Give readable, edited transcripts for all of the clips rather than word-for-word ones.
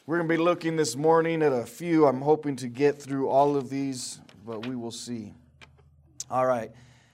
We're going to be looking this morning at a few. I'm hoping to get through all of these, but we will see. All right.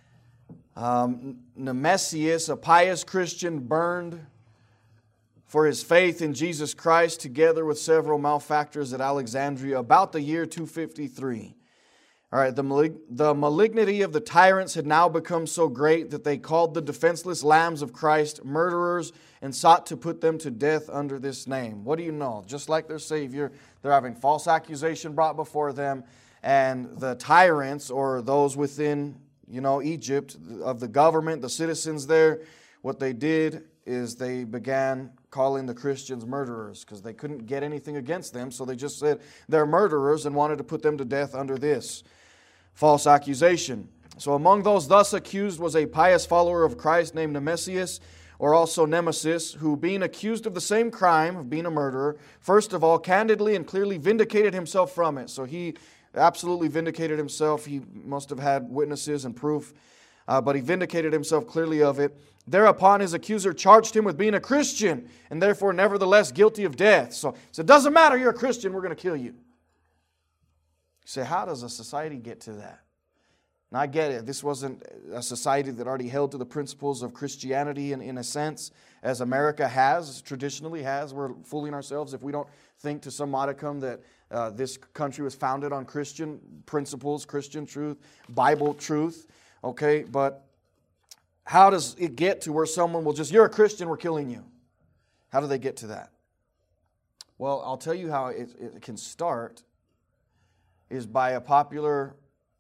Nemesius, a pious Christian, burned for his faith in Jesus Christ together with several malefactors at Alexandria about the year 253. All right, the malignity of the tyrants had now become so great that they called the defenseless lambs of Christ murderers and sought to put them to death under this name. What do you know? Just like their Savior, they're having false accusation brought before them, and the tyrants, or those within, Egypt, of the government, the citizens there, what they did is they began calling the Christians murderers because they couldn't get anything against them, so they just said they're murderers and wanted to put them to death under this false accusation. So among those thus accused was a pious follower of Christ named Nemesius, or also Nemesis, who being accused of the same crime, of being a murderer, first of all candidly and clearly vindicated himself from it. So he absolutely vindicated himself. He must have had witnesses and proof, but he vindicated himself clearly of it. Thereupon his accuser charged him with being a Christian, and therefore nevertheless guilty of death. So it doesn't matter, you're a Christian, we're going to kill you. You say, how does a society get to that? And I get it. This wasn't a society that already held to the principles of Christianity in a sense, as America has, traditionally has. We're fooling ourselves if we don't think to some modicum that this country was founded on Christian principles, Christian truth, Bible truth. Okay, but how does it get to where someone will just, you're a Christian, we're killing you? How do they get to that? Well, I'll tell you how it can start is by a popular,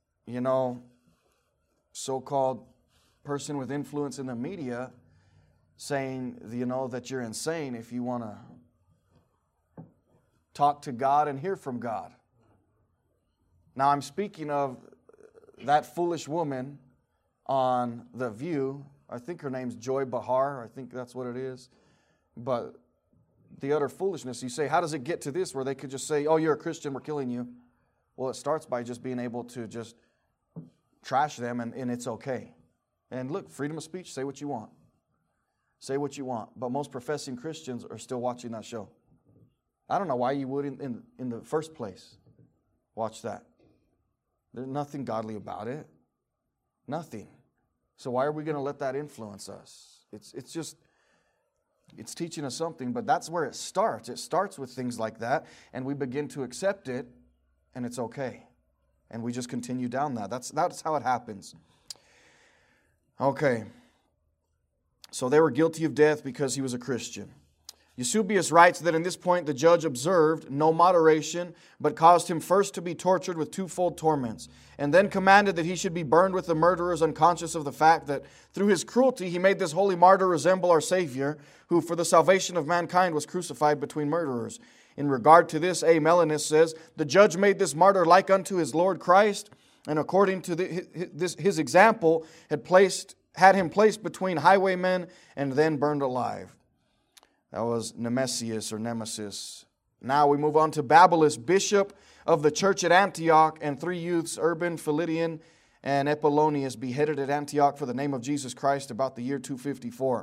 so-called person with influence in the media saying, that you're insane if you want to talk to God and hear from God. Now, I'm speaking of that foolish woman on The View. I think her name's Joy Behar. I think that's what it is. But the utter foolishness, you say, how does it get to this where they could just say, oh, you're a Christian, we're killing you? Well, it starts by just being able to just trash them and it's okay. And look, freedom of speech, say what you want. Say what you want. But most professing Christians are still watching that show. I don't know why you would in the first place watch that. There's nothing godly about it. Nothing. So why are we going to let that influence us? It's teaching us something, but that's where it starts. It starts with things like that, and we begin to accept it, and it's okay. And we just continue down that. That's how it happens. Okay. So they were guilty of death because he was a Christian. Eusebius writes that in this point the judge observed no moderation, but caused him first to be tortured with twofold torments, and then commanded that he should be burned with the murderers, unconscious of the fact that through his cruelty he made this holy martyr resemble our Savior, who for the salvation of mankind was crucified between murderers. In regard to this, A. Melanus says, the judge made this martyr like unto his Lord Christ, and according to his example, had him placed between highwaymen and then burned alive. That was Nemesius or Nemesis. Now we move on to Babylas, bishop of the church at Antioch, and 3 youths, Urban, Philitian, and Apollonius, beheaded at Antioch for the name of Jesus Christ about the year 254.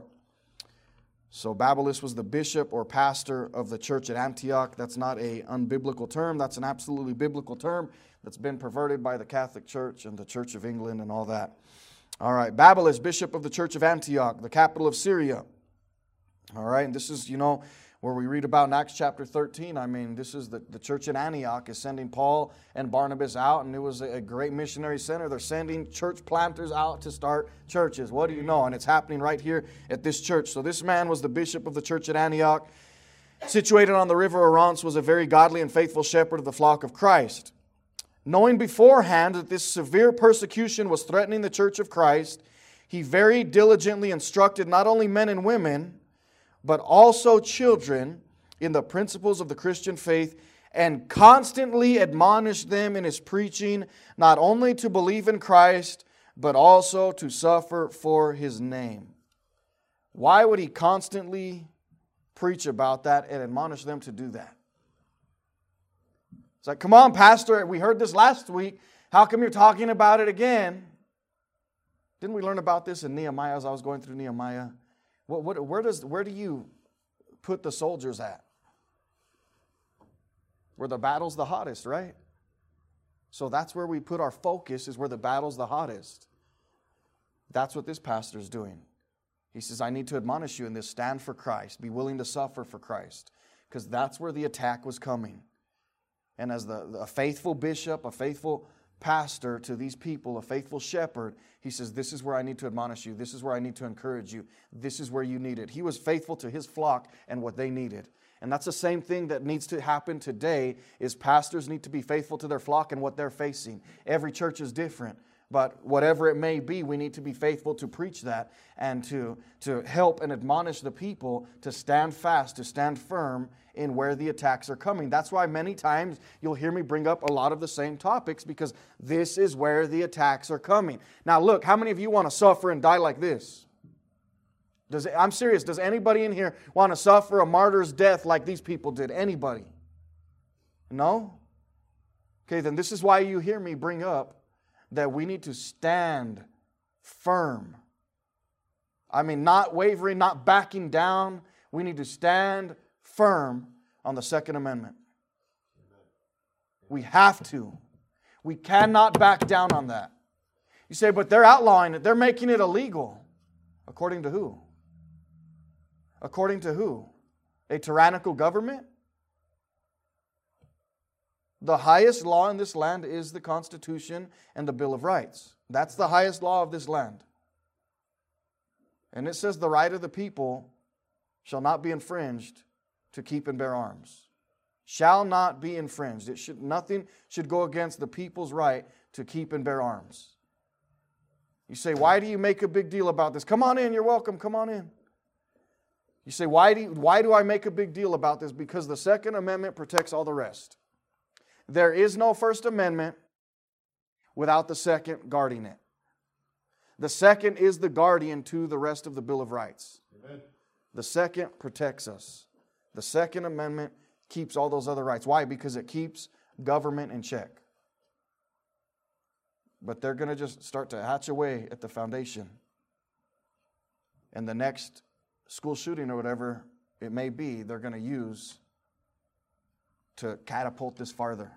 So Babylas was the bishop or pastor of the church at Antioch. That's not an unbiblical term. That's an absolutely biblical term that's been perverted by the Catholic Church and the Church of England and all that. All right, Babylas, bishop of the church of Antioch, the capital of Syria. All right, and this is, where we read about in Acts chapter 13. I mean, this is the church in Antioch is sending Paul and Barnabas out, and it was a great missionary center. They're sending church planters out to start churches. What do you know? And it's happening right here at this church. So this man was the bishop of the church at Antioch, situated on the river Orontes, was a very godly and faithful shepherd of the flock of Christ. Knowing beforehand that this severe persecution was threatening the church of Christ, he very diligently instructed not only men and women, but also children in the principles of the Christian faith, and constantly admonished them in his preaching, not only to believe in Christ, but also to suffer for his name. Why would he constantly preach about that and admonish them to do that? It's like, come on, Pastor, we heard this last week. How come you're talking about it again? Didn't we learn about this in Nehemiah as I was going through Nehemiah? Where do you put the soldiers at? Where the battle's the hottest, right? So that's where we put our focus, is where the battle's the hottest. That's what this pastor's doing. He says, I need to admonish you in this. Stand for Christ. Be willing to suffer for Christ. Because that's where the attack was coming. And as a faithful bishop, a faithful pastor to these people, a faithful shepherd, he says, this is where I need to admonish you. This is where I need to encourage you. This is where you need it. He was faithful to his flock and what they needed. And that's the same thing that needs to happen today, is pastors need to be faithful to their flock and what they're facing. Every church is different. But whatever it may be, we need to be faithful to preach that and to help and admonish the people to stand fast, to stand firm in where the attacks are coming. That's why many times you'll hear me bring up a lot of the same topics, because this is where the attacks are coming. Now look, how many of you want to suffer and die like this? I'm serious. Does anybody in here want to suffer a martyr's death like these people did? Anybody? No? Okay, then this is why you hear me bring up that we need to stand firm. I mean, not wavering, not backing down. We need to stand firm on the Second Amendment. We have to. We cannot back down on that. You say, but they're outlawing it. They're making it illegal. According to who? According to who? A tyrannical government? The highest law in this land is the Constitution and the Bill of Rights. That's the highest law of this land. And it says the right of the people shall not be infringed to keep and bear arms. Shall not be infringed. Nothing should go against the people's right to keep and bear arms. You say, why do you make a big deal about this? Come on in, you're welcome, come on in. You say, why do I make a big deal about this? Because the Second Amendment protects all the rest. There is no First Amendment without the Second guarding it. The Second is the guardian to the rest of the Bill of Rights. Amen. The Second protects us. The Second Amendment keeps all those other rights. Why? Because it keeps government in check. But they're going to just start to hatch away at the foundation. And the next school shooting or whatever it may be, they're going to use to catapult this farther.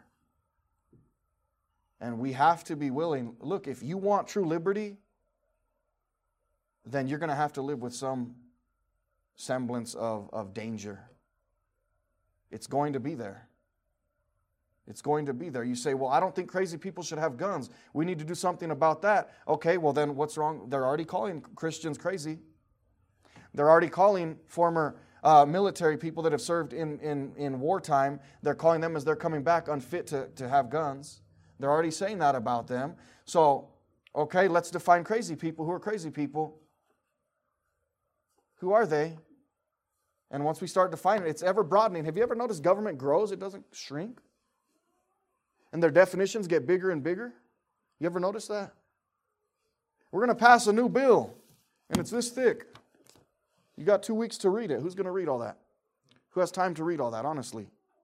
And we have to be willing. Look, if you want true liberty, then you're going to have to live with some semblance of danger. It's going to be there. It's going to be there. You say, well, I don't think crazy people should have guns. We need to do something about that. Okay, well then what's wrong? They're already calling Christians crazy. They're already calling former military people that have served in wartime, they're calling them as they're coming back unfit to have guns. They're already saying that about them. So, okay, let's define crazy people. Who are crazy people? Who are they? And once we start defining it, it's ever broadening. Have you ever noticed government grows? It doesn't shrink. And their definitions get bigger and bigger. You ever notice that? We're going to pass a new bill, and it's this thick. You got 2 weeks to read it. Who's going to read all that? Who has time to read all that, honestly?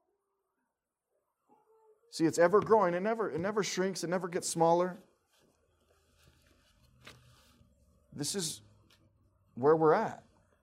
See, it's ever growing. It never shrinks. It never gets smaller. This is where we're at.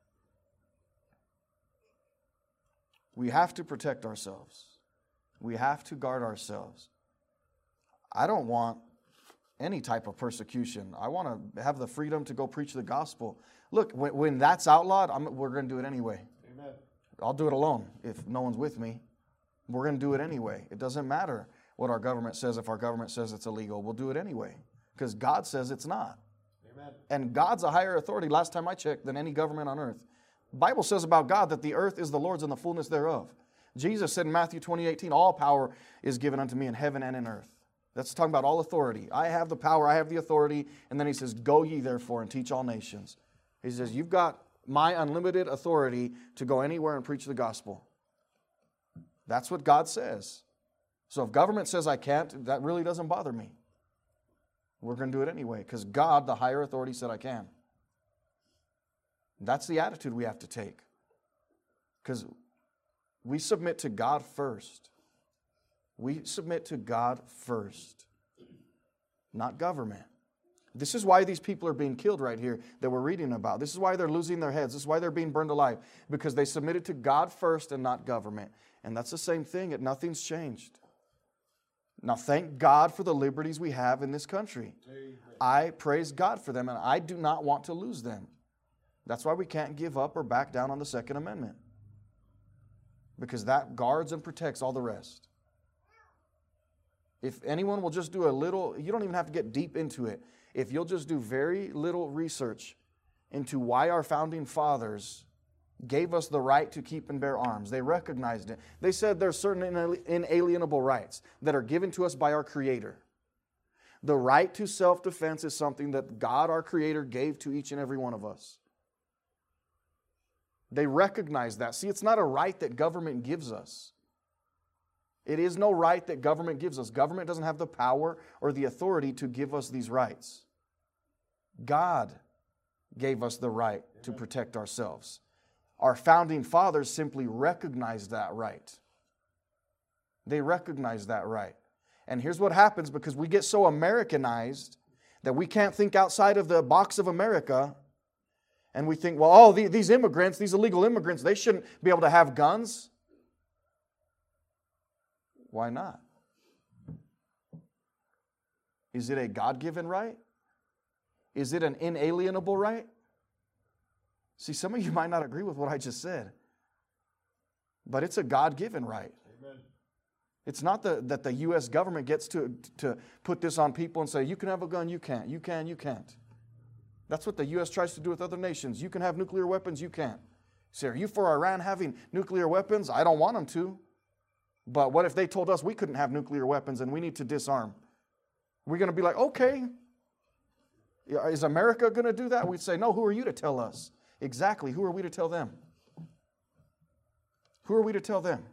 We have to protect ourselves. We have to guard ourselves. I don't want any type of persecution. I want to have the freedom to go preach the gospel. Look, when that's outlawed, we're going to do it anyway. Amen. I'll do it alone if no one's with me. We're going to do it anyway. It doesn't matter what our government says. If our government says it's illegal, we'll do it anyway because God says it's not. Amen. And God's a higher authority, last time I checked, than any government on earth. The Bible says about God that the earth is the Lord's and the fullness thereof. Jesus said in Matthew 20:18, all power is given unto me in heaven and in earth. That's talking about all authority. I have the power, I have the authority. And then he says, go ye therefore and teach all nations. He says, you've got my unlimited authority to go anywhere and preach the gospel. That's what God says. So if government says I can't, that really doesn't bother me. We're going to do it anyway because God, the higher authority, said I can. That's the attitude we have to take. Because we submit to God first. We submit to God first, not government. This is why these people are being killed right here that we're reading about. This is why they're losing their heads. This is why they're being burned alive. Because they submitted to God first and not government. And that's the same thing. Nothing's changed. Now, thank God for the liberties we have in this country. Amen. I praise God for them, and I do not want to lose them. That's why we can't give up or back down on the Second Amendment. Because that guards and protects all the rest. If anyone will just do a little, you don't even have to get deep into it. If you'll just do very little research into why our founding fathers gave us the right to keep and bear arms. They recognized it. They said there's certain inalienable rights that are given to us by our Creator. The right to self-defense is something that God, our Creator, gave to each and every one of us. They recognize that. See, it's not a right that government gives us. It is no right that government gives us. Government doesn't have the power or the authority to give us these rights. God gave us the right to protect ourselves. Our founding fathers simply recognized that right. They recognized that right. And here's what happens because we get so Americanized that we can't think outside of the box of America. And we think, well, these immigrants, these illegal immigrants, they shouldn't be able to have guns. Why not? Is it a God-given right? Is it an inalienable right? See, some of you might not agree with what I just said. But it's a God-given right. Amen. It's not that the U.S. government gets to put this on people and say, you can have a gun, you can't. You can, you can't. That's what the U.S. tries to do with other nations. You can have nuclear weapons, you can't. Say, are you for Iran having nuclear weapons? I don't want them to. But what if they told us we couldn't have nuclear weapons and we need to disarm? We're going to be like, okay. Is America going to do that? We'd say, no, who are you to tell us? Exactly, who are we to tell them? Who are we to tell them?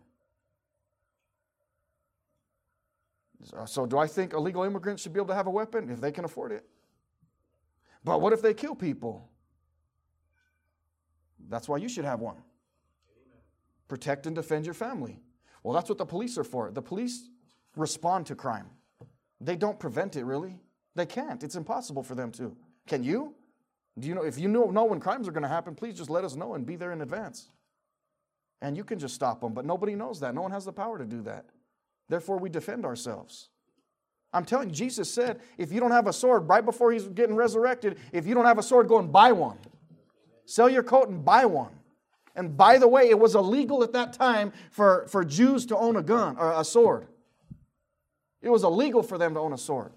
So do I think illegal immigrants should be able to have a weapon if they can afford it? But what if they kill people? That's why you should have one. Protect and defend your family. Well, that's what the police are for. The police respond to crime. They don't prevent it, really. They can't. It's impossible for them to. Can you? Do you know? If you know when crimes are going to happen, please just let us know and be there in advance. And you can just stop them. But nobody knows that. No one has the power to do that. Therefore, we defend ourselves. I'm telling you, Jesus said, if you don't have a sword, right before He's getting resurrected, if you don't have a sword, go and buy one. Sell your coat and buy one. And by the way, it was illegal at that time for Jews to own a gun or a sword. It was illegal for them to own a sword.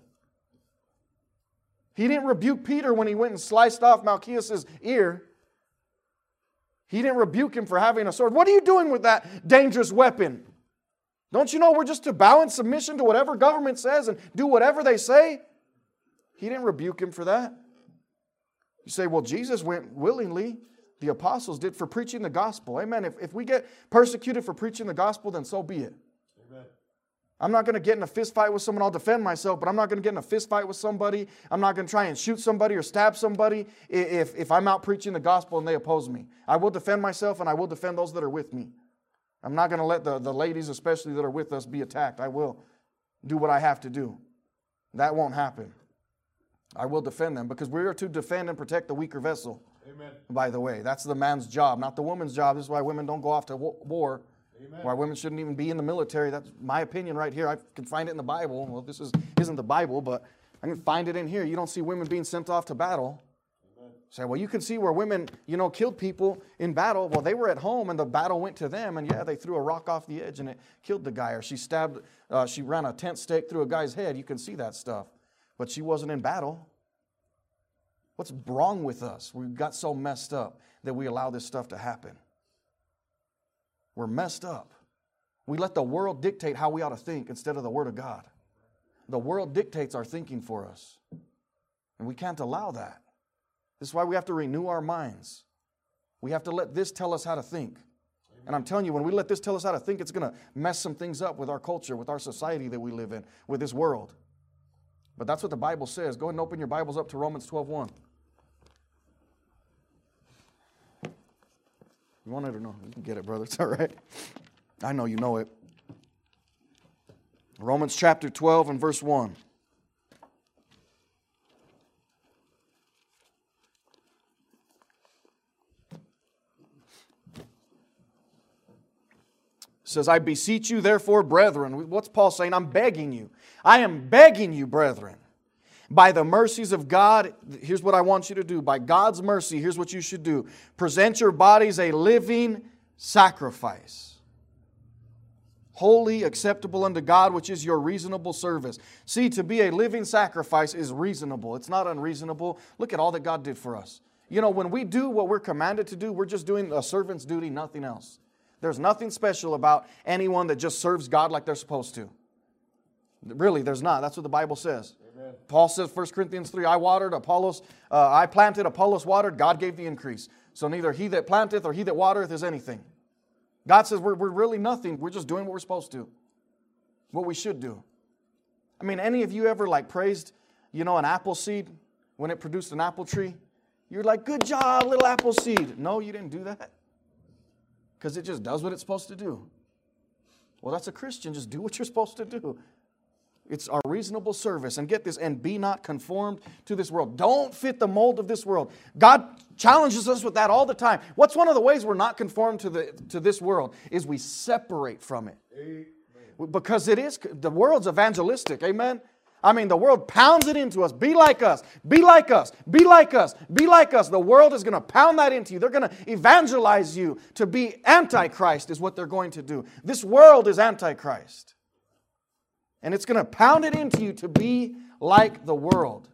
He didn't rebuke Peter when he went and sliced off Malchus's ear. He didn't rebuke him for having a sword. What are you doing with that dangerous weapon? Don't you know we're just to bow in submission to whatever government says and do whatever they say? He didn't rebuke him for that. You say, well, Jesus went willingly. The apostles did for preaching the gospel. Amen. If we get persecuted for preaching the gospel, then so be it. Amen. I'm not going to get in a fist fight with someone. I'll defend myself, but I'm not going to get in a fist fight with somebody. I'm not going to try and shoot somebody or stab somebody if I'm out preaching the gospel and they oppose me. I will defend myself and I will defend those that are with me. I'm not going to let the ladies, especially that are with us, be attacked. I will do what I have to do. That won't happen. I will defend them because we are to defend and protect the weaker vessel. Amen. By the way, that's the man's job, not the woman's job. This is why women don't go off to war. Amen. Why women shouldn't even be in the military. That's my opinion right here. I can find it in the Bible. Well, this isn't the Bible, but I can find it in here. You don't see women being sent off to battle. Amen. Say, well, you can see where women, killed people in battle. Well, they were at home and the battle went to them, and yeah, they threw a rock off the edge and it killed the guy, or she ran a tent stake through a guy's head. You can see that stuff, but she wasn't in battle. What's wrong with us? We've got so messed up that we allow this stuff to happen. We're messed up. We let the world dictate how we ought to think instead of the Word of God. The world dictates our thinking for us. And we can't allow that. This is why we have to renew our minds. We have to let this tell us how to think. And I'm telling you, when we let this tell us how to think, it's going to mess some things up with our culture, with our society that we live in, with this world. But that's what the Bible says. Go ahead and open your Bibles up to Romans 12:1. You want it or no? You can get it, brother. It's all right. I know you know it. Romans chapter 12 and verse 1. says, I beseech you, therefore, brethren. What's Paul saying? I'm begging you. I am begging you, brethren. By the mercies of God, here's what I want you to do. By God's mercy, here's what you should do. Present your bodies a living sacrifice, holy, acceptable unto God, which is your reasonable service. See, to be a living sacrifice is reasonable. It's not unreasonable. Look at all that God did for us. You know, when we do what we're commanded to do, we're just doing a servant's duty, nothing else. There's nothing special about anyone that just serves God like they're supposed to. Really, there's not. That's what the Bible says. Amen. Paul says, 1 Corinthians 3, I planted, Apollos watered, God gave the increase. So neither he that planteth or he that watereth is anything. God says we're really nothing. We're just doing what we're supposed to. What we should do. I mean, any of you ever like praised, an apple seed when it produced an apple tree? You're like, good job, little apple seed. No, you didn't do that. Because it just does what it's supposed to do. Well, that's a Christian. Just do what you're supposed to do. It's our reasonable service. And get this, and be not conformed to this world. Don't fit the mold of this world. God challenges us with that all the time. What's one of the ways we're not conformed to this world? Is we separate from it. Amen. Because the world's evangelistic. Amen? I mean, the world pounds it into us. Be like us. Be like us. Be like us. Be like us. The world is going to pound that into you. They're going to evangelize you to be Antichrist is what they're going to do. This world is Antichrist. And it's going to pound it into you to be like the world.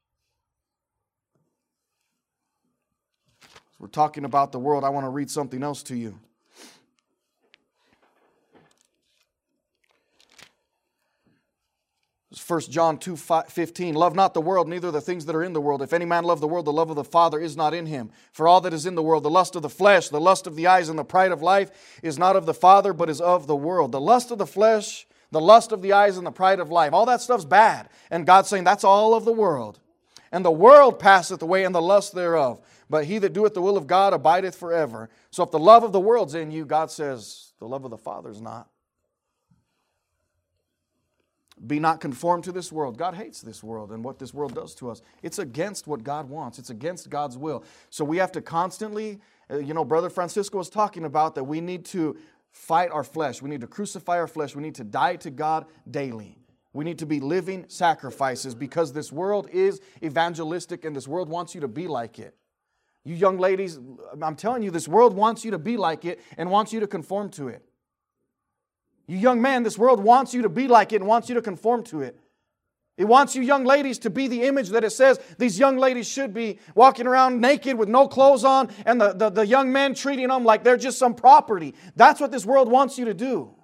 As we're talking about the world, I want to read something else to you. It's 1 John 2:15. Love not the world, neither the things that are in the world. If any man love the world, the love of the Father is not in him. For all that is in the world, the lust of the flesh, the lust of the eyes, and the pride of life is not of the Father, but is of the world. The lust of the flesh, the lust of the eyes, and the pride of life. All that stuff's bad. And God's saying that's all of the world. And the world passeth away, and the lust thereof. But he that doeth the will of God abideth forever. So if the love of the world's in you, God says the love of the Father's not. Be not conformed to this world. God hates this world and what this world does to us. It's against what God wants. It's against God's will. So we have to constantly, Brother Francisco was talking about that we need to fight our flesh. We need to crucify our flesh. We need to die to God daily. We need to be living sacrifices because this world is evangelistic and this world wants you to be like it. You young ladies, I'm telling you, this world wants you to be like it and wants you to conform to it. You young men, this world wants you to be like it and wants you to conform to it. It wants you young ladies to be the image that it says these young ladies should be, walking around naked with no clothes on, and the young men treating them like they're just some property. That's what this world wants you to do.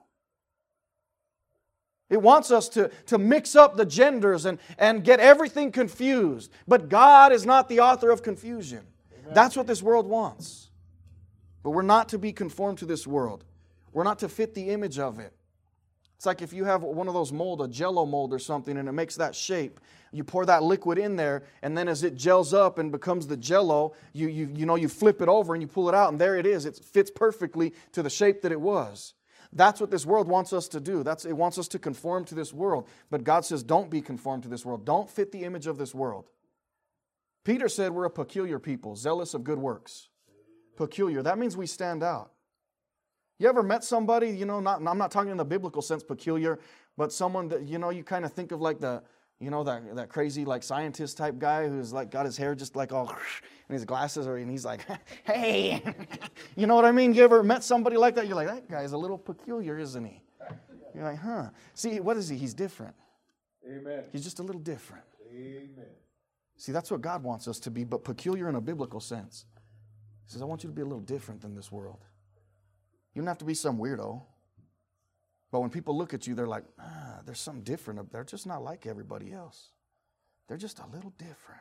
It wants us to mix up the genders and get everything confused. But God is not the author of confusion. Amen. That's what this world wants. But we're not to be conformed to this world. We're not to fit the image of it. It's like if you have one of those mold, a Jell-O mold or something, and it makes that shape. You pour that liquid in there, and then as it gels up and becomes the Jell-O, you flip it over and you pull it out, and there it is. It fits perfectly to the shape that it was. That's what this world wants us to do. It wants us to conform to this world. But God says, don't be conformed to this world. Don't fit the image of this world. Peter said we're a peculiar people, zealous of good works. Peculiar. That means we stand out. You ever met somebody, I'm not talking in the biblical sense, peculiar, but someone that, you kind of think of like that crazy like scientist type guy who's like got his hair just like all and his glasses and he's like, hey, you know what I mean? You ever met somebody like that? You're like, that guy's a little peculiar, isn't he? You're like, huh. See, what is he? He's different. Amen. He's just a little different. Amen. See, that's what God wants us to be, but peculiar in a biblical sense. He says, I want you to be a little different than this world. You don't have to be some weirdo. But when people look at you, they're like, there's something different. They're just not like everybody else. They're just a little different.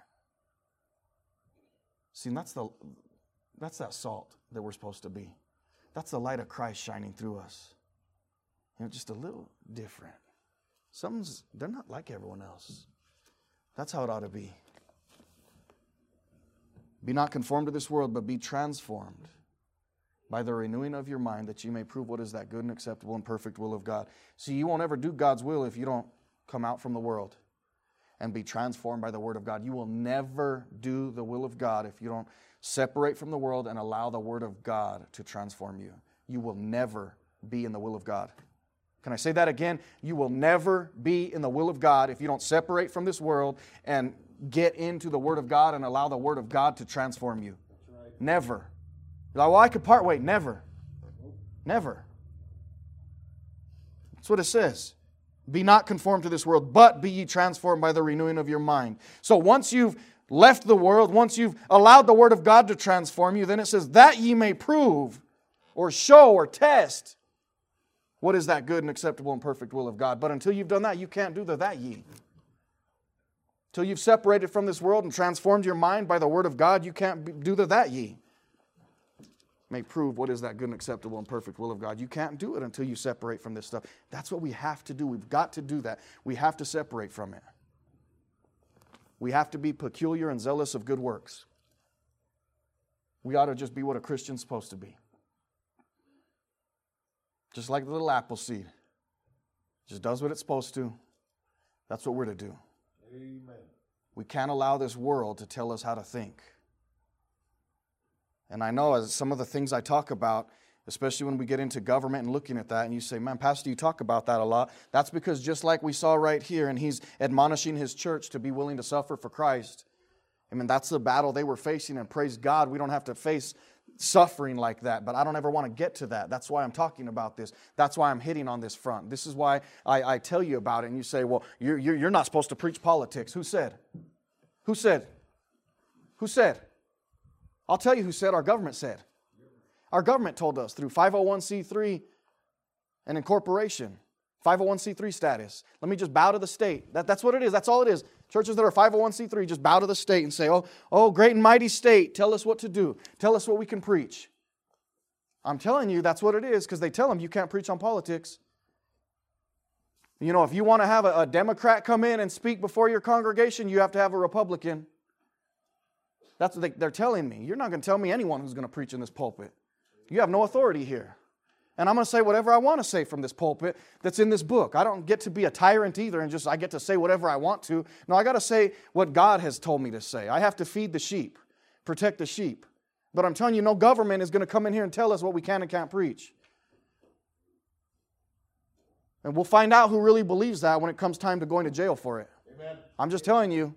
See, that's that salt that we're supposed to be. That's the light of Christ shining through us. Just a little different. They're not like everyone else. That's how it ought to be. Be not conformed to this world, but be transformed by the renewing of your mind, that you may prove what is that good and acceptable and perfect will of God. See, you won't ever do God's will if you don't come out from the world and be transformed by the Word of God. You will never do the will of God if you don't separate from the world and allow the Word of God to transform you. You will never be in the will of God. Can I say that again? You will never be in the will of God if you don't separate from this world and get into the Word of God and allow the Word of God to transform you. Right. Never. You're like, well, I could part way. Never. Never. That's what it says. Be not conformed to this world, but be ye transformed by the renewing of your mind. So once you've left the world, once you've allowed the Word of God to transform you, then it says, that ye may prove or show or test what is that good and acceptable and perfect will of God. But until you've done that, you can't do the that ye. Until you've separated from this world and transformed your mind by the Word of God, you can't do the that ye. May prove what is that good and acceptable and perfect will of God. You can't do it until you separate from this stuff. That's what we have to do. We've got to do that. We have to separate from it. We have to be peculiar and zealous of good works. We ought to just be what a Christian's supposed to be. Just like the little apple seed. Just does what it's supposed to. That's what we're to do. Amen. We can't allow this world to tell us how to think. And I know as some of the things I talk about, especially when we get into government and looking at that, and you say, man, Pastor, you talk about that a lot. That's because just like we saw right here, and he's admonishing his church to be willing to suffer for Christ. I mean, that's the battle they were facing, and praise God, we don't have to face suffering like that, but I don't ever want to get to that. That's why I'm talking about this. That's why I'm hitting on this front. This is why I tell you about it, and you say, well, you're not supposed to preach politics. Who said? Who said? Who said? I'll tell you who said. Our government said. Our government told us through 501c3 and incorporation, 501c3 status. Let me just bow to the state. That's what it is. That's all it is. Churches that are 501c3 just bow to the state and say, oh, great and mighty state, tell us what to do. Tell us what we can preach. I'm telling you, that's what it is, because they tell them you can't preach on politics. You know, if you want to have a Democrat come in and speak before your congregation, you have to have a Republican. That's what they're telling me. You're not going to tell me anyone who's going to preach in this pulpit. You have no authority here. And I'm going to say whatever I want to say from this pulpit that's in this book. I don't get to be a tyrant either and I get to say whatever I want to. No, I got to say what God has told me to say. I have to feed the sheep, protect the sheep. But I'm telling you, no government is going to come in here and tell us what we can and can't preach. And we'll find out who really believes that when it comes time to going to jail for it. Amen. I'm just telling you.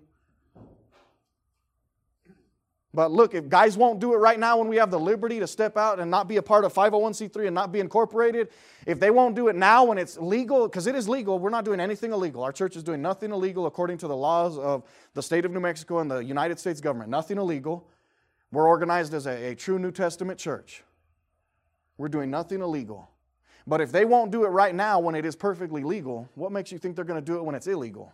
But look, if guys won't do it right now when we have the liberty to step out and not be a part of 501c3 and not be incorporated, if they won't do it now when it's legal, because it is legal, we're not doing anything illegal. Our church is doing nothing illegal according to the laws of the state of New Mexico and the United States government. Nothing illegal. We're organized as a true New Testament church. We're doing nothing illegal. But if they won't do it right now when it is perfectly legal, what makes you think they're going to do it when it's illegal?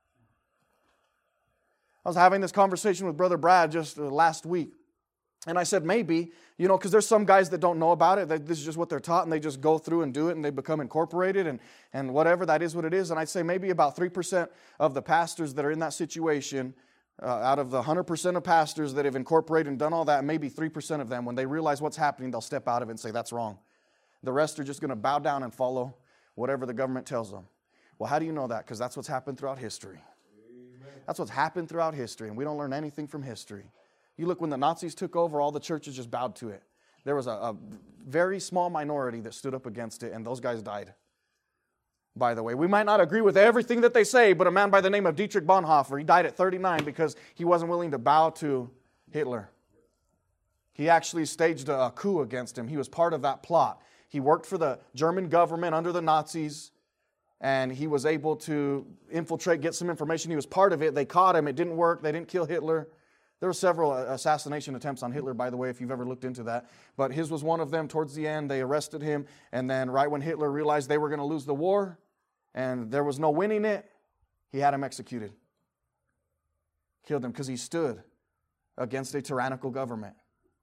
I was having this conversation with Brother Brad just last week. And I said, maybe, because there's some guys that don't know about it. This is just what they're taught, and they just go through and do it, and they become incorporated, and whatever, that is what it is. And I'd say maybe about 3% of the pastors that are in that situation, out of the 100% of pastors that have incorporated and done all that, maybe 3% of them, when they realize what's happening, they'll step out of it and say, that's wrong. The rest are just going to bow down and follow whatever the government tells them. Well, how do you know that? Because that's what's happened throughout history. That's what's happened throughout history, and we don't learn anything from history. You look, when the Nazis took over, all the churches just bowed to it. There was a very small minority that stood up against it, and those guys died. By the way, we might not agree with everything that they say, but a man by the name of Dietrich Bonhoeffer, he died at 39 because he wasn't willing to bow to Hitler. He actually staged a coup against him. He was part of that plot. He worked for the German government under the Nazis, and he was able to infiltrate, get some information. He was part of it. They caught him. It didn't work. They didn't kill Hitler. There were several assassination attempts on Hitler, by the way, if you've ever looked into that. But his was one of them. Towards the end, they arrested him. And then right when Hitler realized they were going to lose the war and there was no winning it, he had him executed. Killed him because he stood against a tyrannical government.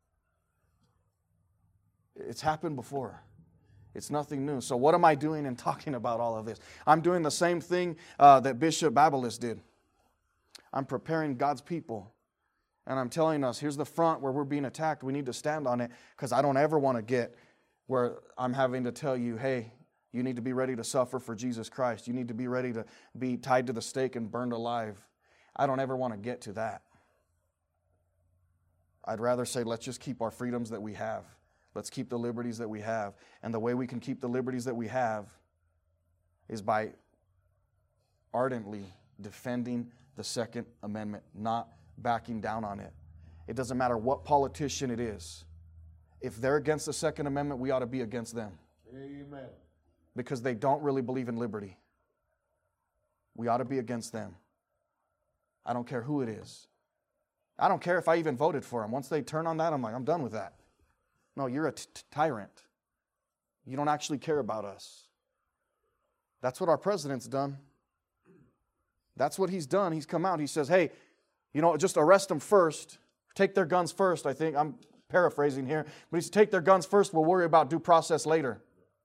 It's happened before. It's nothing new. So what am I doing in talking about all of this? I'm doing the same thing that Bishop Babelis did. I'm preparing God's people. And I'm telling us, here's the front where we're being attacked. We need to stand on it, because I don't ever want to get where I'm having to tell you, hey, you need to be ready to suffer for Jesus Christ. You need to be ready to be tied to the stake and burned alive. I don't ever want to get to that. I'd rather say, let's just keep our freedoms that we have. Let's keep the liberties that we have. And the way we can keep the liberties that we have is by ardently defending the Second Amendment, not backing down on it. It doesn't matter what politician it is. If they're against the Second Amendment, we ought to be against them. Amen. Because they don't really believe in liberty. We ought to be against them. I don't care who it is. I don't care if I even voted for them. Once they turn on that, I'm like, I'm done with that. No, you're a tyrant. You don't actually care about us. That's what our president's done. That's what he's done. He's come out. He says, hey, just arrest them first. Take their guns first, I think. I'm paraphrasing here. But he said, take their guns first. We'll worry about due process later.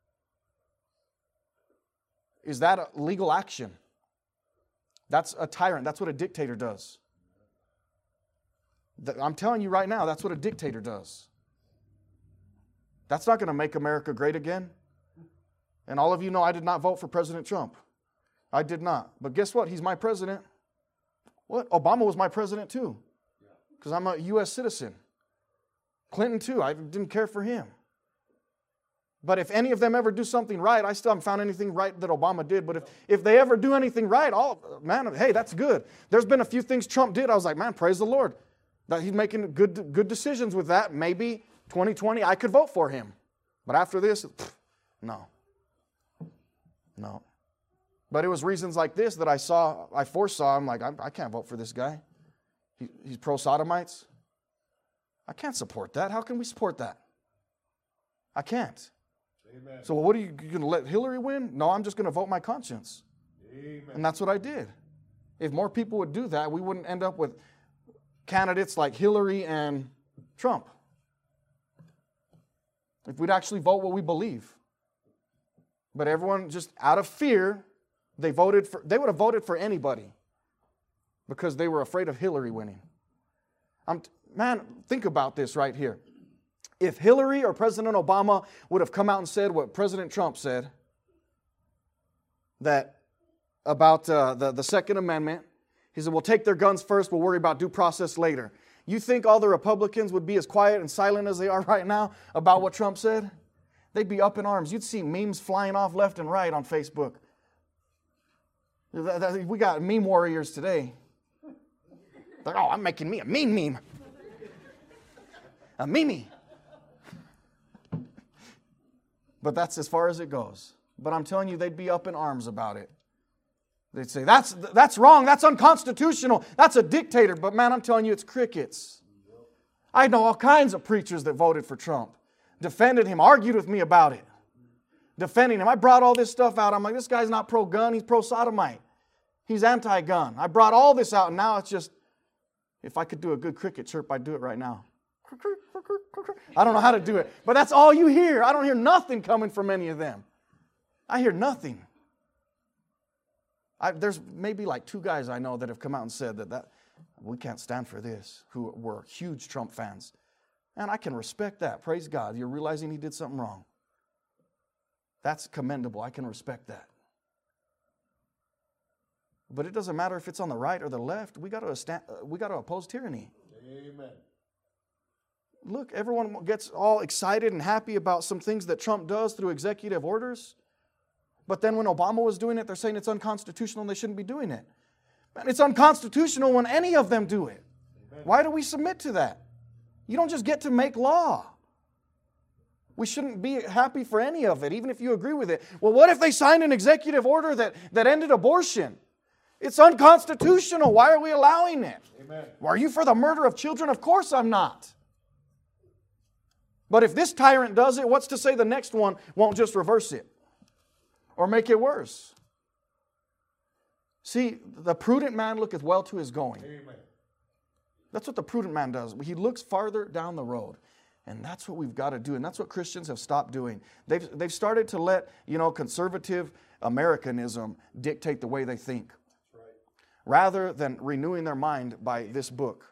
Is that a legal action? That's a tyrant. That's what a dictator does. I'm telling you right now, that's what a dictator does. That's not going to make America great again. And all of you know I did not vote for President Trump. I did not. But guess what? He's my president. What? Obama was my president too. Because I'm a U.S. citizen. Clinton too. I didn't care for him. But if any of them ever do something right, I still haven't found anything right that Obama did. But if they ever do anything right, hey, that's good. There's been a few things Trump did. I was like, man, praise the Lord. That he's making good decisions with that. Maybe 2020, I could vote for him. But after this, no. No. But it was reasons like this that I foresaw. I'm like, I can't vote for this guy. He's pro-sodomites. I can't support that. How can we support that? I can't. Amen. So what are you going to let Hillary win? No, I'm just going to vote my conscience. Amen. And that's what I did. If more people would do that, we wouldn't end up with candidates like Hillary and Trump. If we'd actually vote what we believe. But everyone just out of fear, they would have voted for anybody because they were afraid of Hillary winning. Man, think about this right here. If Hillary or President Obama would have come out and said what President Trump said, that about the Second Amendment, he said, we'll take their guns first, we'll worry about due process later. You think all the Republicans would be as quiet and silent as they are right now about what Trump said? They'd be up in arms. You'd see memes flying off left and right on Facebook. We got meme warriors today. Like, I'm making me a mean meme. A meme. But that's as far as it goes. But I'm telling you, they'd be up in arms about it. They'd say, that's wrong, that's unconstitutional, that's a dictator. But man, I'm telling you, it's crickets. I know all kinds of preachers that voted for Trump, defended him, argued with me about it, defending him. I brought all this stuff out. I'm like, this guy's not pro-gun, he's pro-sodomite. He's anti-gun. I brought all this out, and now it's just, if I could do a good cricket chirp, I'd do it right now. I don't know how to do it, but that's all you hear. I don't hear nothing coming from any of them. I hear nothing. There's maybe like 2 guys I know that have come out and said that we can't stand for this, who were huge Trump fans. And I can respect that. Praise God. You're realizing he did something wrong. That's commendable. I can respect that. But it doesn't matter if it's on the right or the left. We got to oppose tyranny. Amen. Look, everyone gets all excited and happy about some things that Trump does through executive orders. But then when Obama was doing it, they're saying it's unconstitutional and they shouldn't be doing it. Man, it's unconstitutional when any of them do it. Amen. Why do we submit to that? You don't just get to make law. We shouldn't be happy for any of it, even if you agree with it. Well, what if they signed an executive order that ended abortion? It's unconstitutional. Why are we allowing it? Amen. Well, are you for the murder of children? Of course I'm not. But if this tyrant does it, what's to say the next one won't just reverse it or make it worse? See, the prudent man looketh well to his going. Amen. That's what the prudent man does. He looks farther down the road. And that's what we've got to do. And that's what Christians have stopped doing. They've started to let, conservative Americanism dictate the way they think. That's right. Rather than renewing their mind by this book.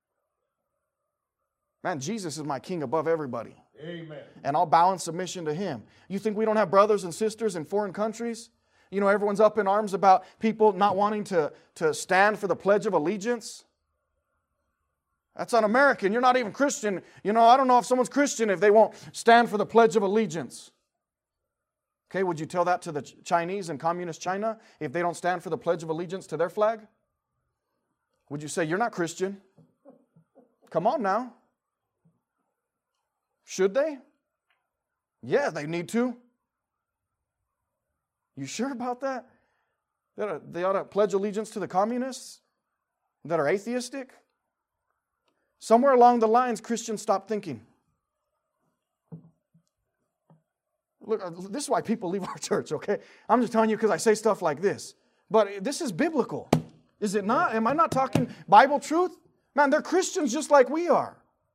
Man, Jesus is my king above everybody. Amen. And I'll bow in submission to Him. You think we don't have brothers and sisters in foreign countries? Everyone's up in arms about people not wanting to stand for the Pledge of Allegiance. That's un-American. You're not even Christian. You know, I don't know if someone's Christian if they won't stand for the Pledge of Allegiance. Okay, would you tell that to the Chinese in communist China if they don't stand for the Pledge of Allegiance to their flag? Would you say, you're not Christian? Come on now. Should they? Yeah, they need to. You sure about that? They ought to pledge allegiance to the communists that are atheistic? Somewhere along the lines, Christians stopped thinking. Look, this is why people leave our church, okay? I'm just telling you because I say stuff like this. But this is biblical. Is it not? Am I not talking Bible truth? Man, they're Christians just like we are.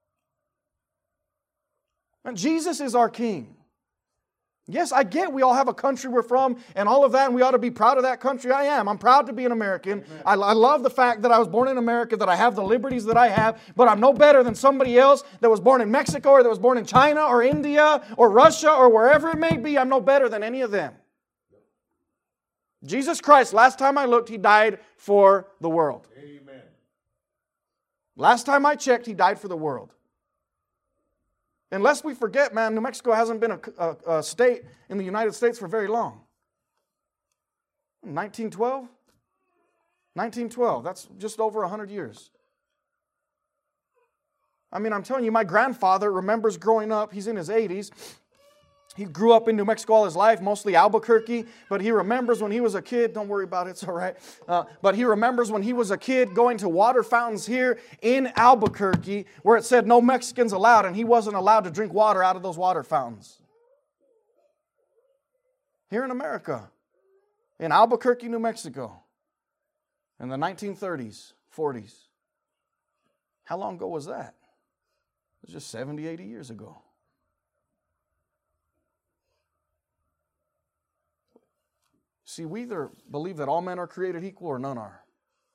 And Jesus is our King. Yes, I get we all have a country we're from and all of that, and we ought to be proud of that country. I am. I'm proud to be an American. I love the fact that I was born in America, that I have the liberties that I have, but I'm no better than somebody else that was born in Mexico or that was born in China or India or Russia or wherever it may be. I'm no better than any of them. Jesus Christ, last time I looked, He died for the world. Amen. Last time I checked, He died for the world. Unless we forget, man, New Mexico hasn't been a state in the United States for very long. 1912? 1912. That's just over 100 years. I mean, I'm telling you, my grandfather remembers growing up. He's in his 80s. He grew up in New Mexico all his life, mostly Albuquerque, but he remembers when he was a kid, don't worry about it, it's all right, but he remembers when he was a kid going to water fountains here in Albuquerque where it said no Mexicans allowed, and he wasn't allowed to drink water out of those water fountains. Here in America, in Albuquerque, New Mexico, in the 1930s, 40s. How long ago was that? It was just 70, 80 years ago. See, we either believe that all men are created equal or none are.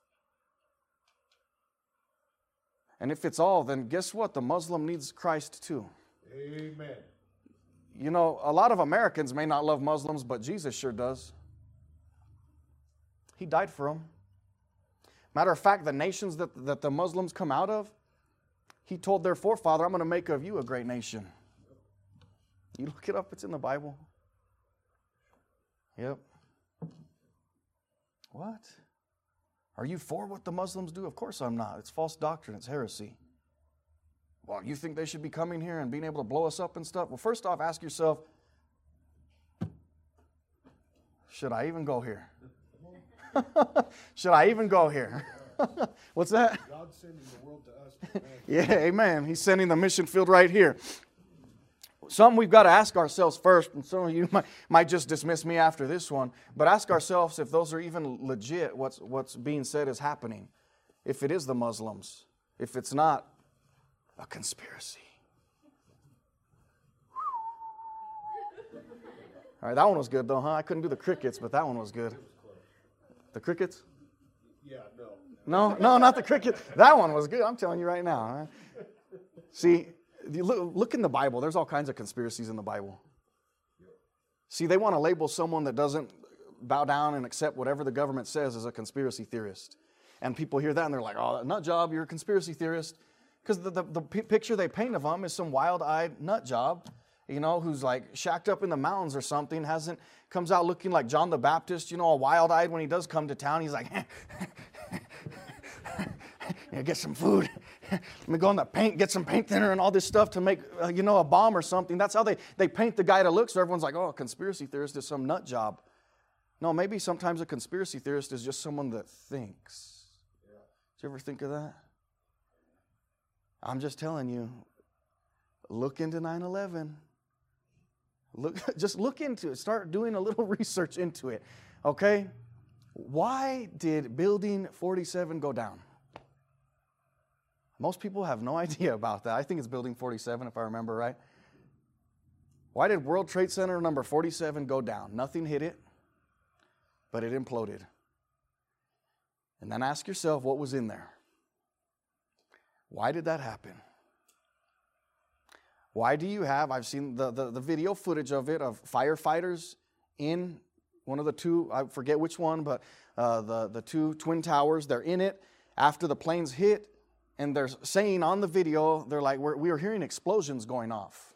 And if it's all, then guess what? The Muslim needs Christ too. Amen. You know, a lot of Americans may not love Muslims, but Jesus sure does. He died for them. Matter of fact, the nations that the Muslims come out of, He told their forefather, I'm going to make of you a great nation. You look it up, it's in the Bible. Yep. What? Are you for what the Muslims do? Of course I'm not. It's false doctrine. It's heresy. Well, you think they should be coming here and being able to blow us up and stuff? Well, first off, ask yourself, should I even go here? Should I even go here? What's that? God's sending the world to us. Yeah, amen. He's sending the mission field right here. Something we've got to ask ourselves first, and some of you might just dismiss me after this one, but ask ourselves if those are even legit, what's being said is happening. If it is the Muslims, if it's not a conspiracy. All right, that one was good though, huh? I couldn't do the crickets, but that one was good. The crickets? Yeah, No, not the cricket. That one was good. I'm telling you right now. Huh? See, you look in the Bible. There's all kinds of conspiracies in the Bible. See, they want to label someone that doesn't bow down and accept whatever the government says as a conspiracy theorist. And people hear that and they're like, oh, nut job, you're a conspiracy theorist. Because the picture they paint of them is some wild-eyed nut job, you know, who's like shacked up in the mountains or something, comes out looking like John the Baptist, you know, all wild-eyed when he does come to town. He's like, get some food. Let me go in the paint, get some paint thinner and all this stuff to make, a bomb or something. That's how they paint the guy to look. So everyone's like, oh, a conspiracy theorist is some nut job. No, maybe sometimes a conspiracy theorist is just someone that thinks. Yeah. Did you ever think of that? I'm just telling you, look into 9/11. Just look into it. Start doing a little research into it. Okay? Why did Building 47 go down? Most people have no idea about that. I think it's Building 47, if I remember right. Why did World Trade Center number 47 go down? Nothing hit it, but it imploded. And then ask yourself what was in there. Why did that happen? Why do you have, I've seen the video footage of it, of firefighters in one of the two, I forget which one, but the two twin towers, they're in it after the planes hit, And they're saying on the video, they're like, we were hearing explosions going off.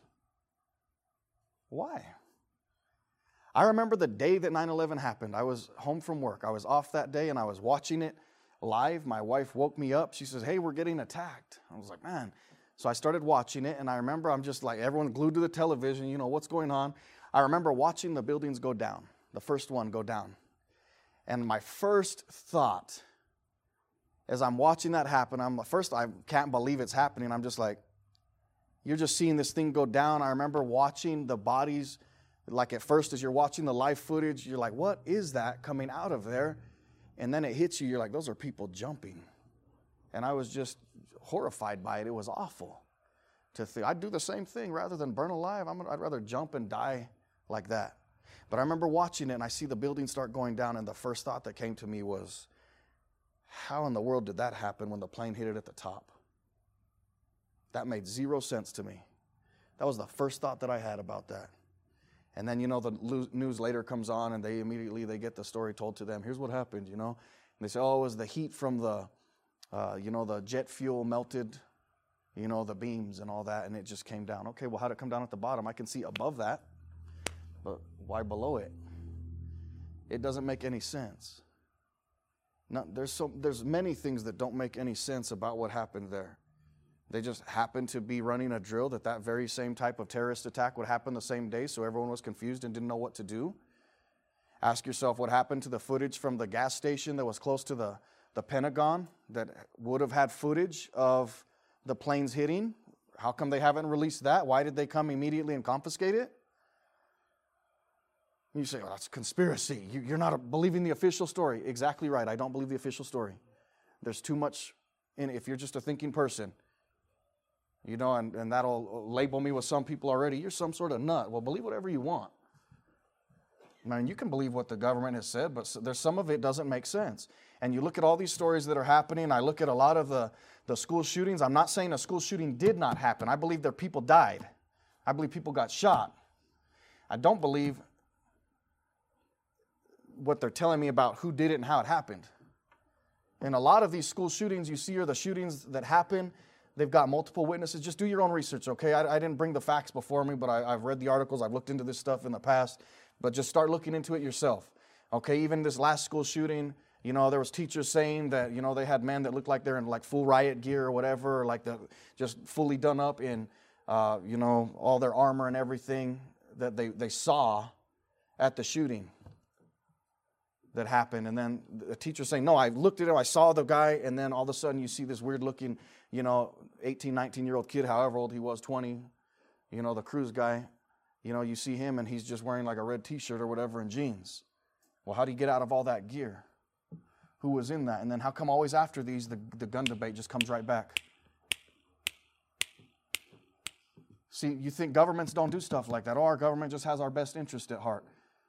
Why? I remember the day that 9/11 happened. I was home from work. I was off that day and I was watching it live. My wife woke me up. She says, hey, we're getting attacked. I was like, man. So I started watching it, and I remember I'm just like, everyone glued to the television, you know, what's going on? I remember watching the buildings go down, the first one go down. And my first thought, as I'm watching that happen, I can't believe it's happening. I'm just like, you're just seeing this thing go down. I remember watching the bodies, like at first as you're watching the live footage, you're like, what is that coming out of there? And then it hits you, you're like, those are people jumping. And I was just horrified by it. It was awful to think. I'd do the same thing rather than burn alive. I'd rather jump and die like that. But I remember watching it, and I see the building start going down, and the first thought that came to me was, how in the world did that happen when the plane hit it at the top? That made zero sense to me. That was the first thought that I had about that. And then, you know, the news later comes on, and they get the story told to them. Here's what happened, you know. And they say, oh, it was the heat from the jet fuel melted, you know, the beams and all that, and it just came down. Okay, well, how did it come down at the bottom? I can see above that, but why below it? It doesn't make any sense. No, there's many things that don't make any sense about what happened there. They just happened to be running a drill that very same type of terrorist attack would happen the same day, so everyone was confused and didn't know what to do. Ask yourself what happened to the footage from the gas station that was close to the Pentagon that would have had footage of the planes hitting. How come they haven't released that? Why did they come immediately and confiscate it? You say, oh, that's a conspiracy. You're not believing the official story. Exactly right. I don't believe the official story. There's too much in it. If you're just a thinking person, you know, and that'll label me with some people already. You're some sort of nut. Well, believe whatever you want. I mean, you can believe what the government has said, but there's some of it doesn't make sense. And you look at all these stories that are happening. I look at a lot of the school shootings. I'm not saying a school shooting did not happen. I believe that people died. I believe people got shot. I don't believe what they're telling me about who did it and how it happened. And a lot of these school shootings you see are the shootings that happen. They've got multiple witnesses. Just do your own research, okay? I didn't bring the facts before me, but I've read the articles. I've looked into this stuff in the past. But just start looking into it yourself. Okay, even this last school shooting, you know, there was teachers saying that, you know, they had men that looked like they're in like full riot gear or whatever, or like just fully done up in, you know, all their armor and everything that they saw at the shooting that happened. And then the teacher saying, no, I looked at him, I saw the guy, and then all of a sudden you see this weird looking, you know, 18, 19-year-old kid, however old he was, 20, you know, the cruise guy. You know, you see him and he's just wearing like a red t-shirt or whatever and jeans. Well, how do you get out of all that gear? Who was in that? And then how come always after these, the gun debate just comes right back? See, you think governments don't do stuff like that. Oh, our government just has our best interest at heart.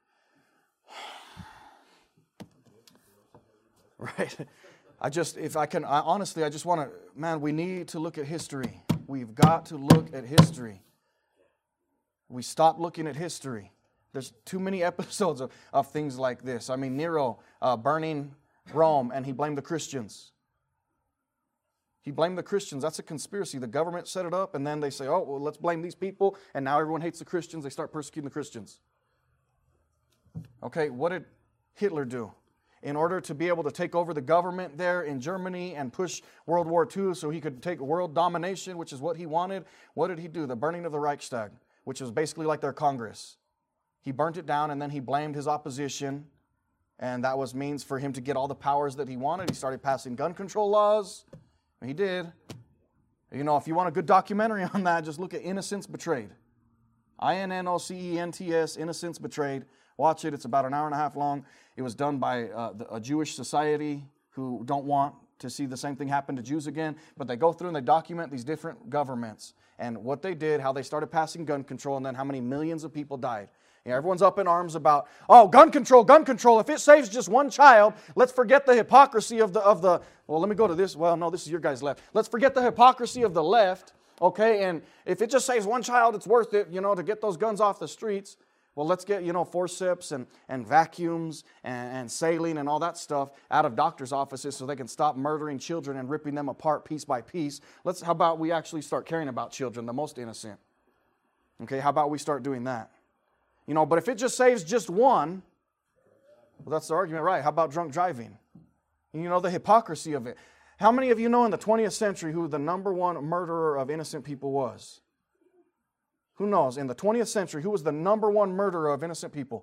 Right? Honestly, I just want to, man, we need to look at history. We've got to look at history. We stop looking at history. There's too many episodes of things like this. I mean, Nero burning Rome, and he blamed the Christians. He blamed the Christians. That's a conspiracy. The government set it up, and then they say, oh, well, let's blame these people, and now everyone hates the Christians. They start persecuting the Christians. Okay, what did Hitler do? In order to be able to take over the government there in Germany and push World War II so he could take world domination, which is what he wanted, what did he do? The burning of the Reichstag, which was basically like their Congress. He burnt it down, and then he blamed his opposition, and that was means for him to get all the powers that he wanted. He started passing gun control laws. He did. You know, if you want a good documentary on that, just look at Innocence Betrayed. INNOCENTS, Innocence Betrayed. Watch it. It's about an hour and a half long. It was done by a Jewish society who don't want to see the same thing happen to Jews again, but they go through and they document these different governments and what they did, how they started passing gun control, and then how many millions of people died. You know, everyone's up in arms about, oh, gun control. If it saves just one child, let's forget the hypocrisy of the, well, let me go to this. Well, no, this is your guys' left. Let's forget the hypocrisy of the left, okay? And if it just saves one child, it's worth it, you know, to get those guns off the streets. Well, let's get, forceps and vacuums and saline and all that stuff out of doctors' offices so they can stop murdering children and ripping them apart piece by piece. How about we actually start caring about children, the most innocent? Okay, how about we start doing that? But if it just saves just one, well, that's the argument, right? How about drunk driving? The hypocrisy of it. How many of you know in the 20th century who the number one murderer of innocent people was? Who knows? In the 20th century, who was the number one murderer of innocent people?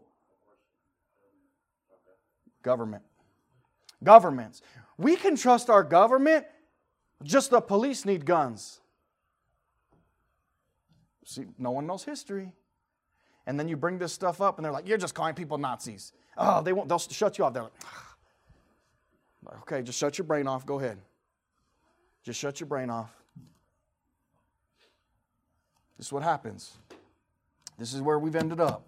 Government. Governments. We can trust our government, just the police need guns. See, no one knows history. And then you bring this stuff up and they're like, you're just calling people Nazis. Oh, they'll shut you off. They're like, okay, just shut your brain off. Go ahead. Just shut your brain off. This is what happens. This is where we've ended up.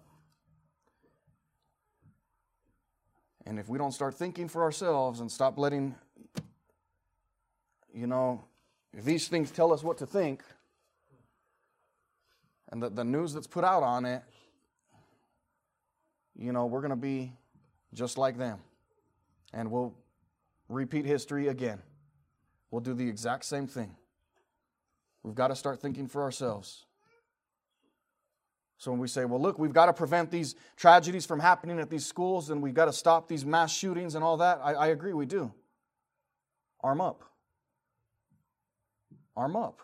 And if we don't start thinking for ourselves and stop letting, if these things tell us what to think, and the news that's put out on it, we're going to be just like them. And we'll repeat history again. We'll do the exact same thing. We've got to start thinking for ourselves. So when we say, well, look, we've got to prevent these tragedies from happening at these schools and we've got to stop these mass shootings and all that, I agree, we do. Arm up. Arm up.